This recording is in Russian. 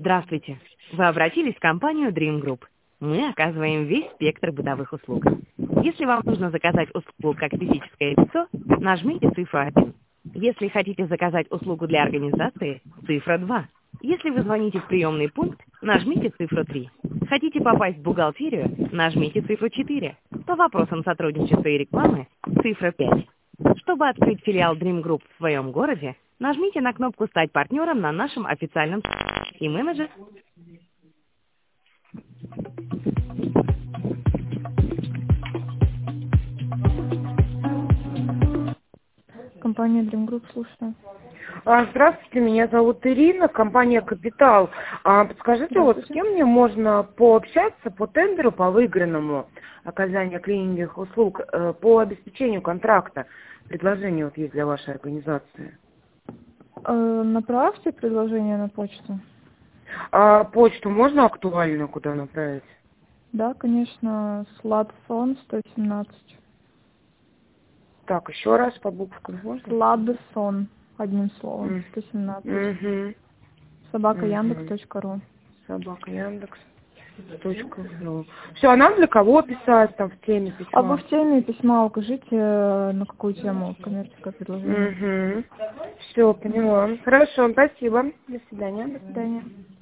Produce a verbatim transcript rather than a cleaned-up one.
Здравствуйте. Вы обратились в компанию Dream Group. Мы оказываем весь спектр бытовых услуг. Если вам нужно заказать услугу как физическое лицо, нажмите цифру один. Если хотите заказать услугу для организации, цифра два. Если вы звоните в приемный пункт, нажмите цифру три. Хотите попасть в бухгалтерию, нажмите цифру четыре. По вопросам сотрудничества и рекламы, цифра пять. Чтобы открыть филиал Dream Group в своем городе, нажмите на кнопку «Стать партнером» на нашем официальном сайте и менеджер. Компания Dream Group, слушаю. А, Здравствуйте, меня зовут Ирина, компания «Капитал». А, Подскажите, вот с кем мне можно пообщаться по тендеру, по выигранному оказанию клининговых услуг, э, по обеспечению контракта? Предложение вот есть для вашей организации. Э, направьте предложение на почту. А почту можно актуальную куда направить? Да, конечно, Сладсон сто семнадцать. Так, еще раз по буквам можно? Сладсон, одним словом, сто семнадцать. Угу. собака яндекс точка ру. Собака Яндекс. Точка. Все, а нам для кого писать там в теме письма? А вы в теме письма укажите, на какую тему коммерческое предложение. Угу. Все, поняла. Хорошо, спасибо. До свидания. До свидания.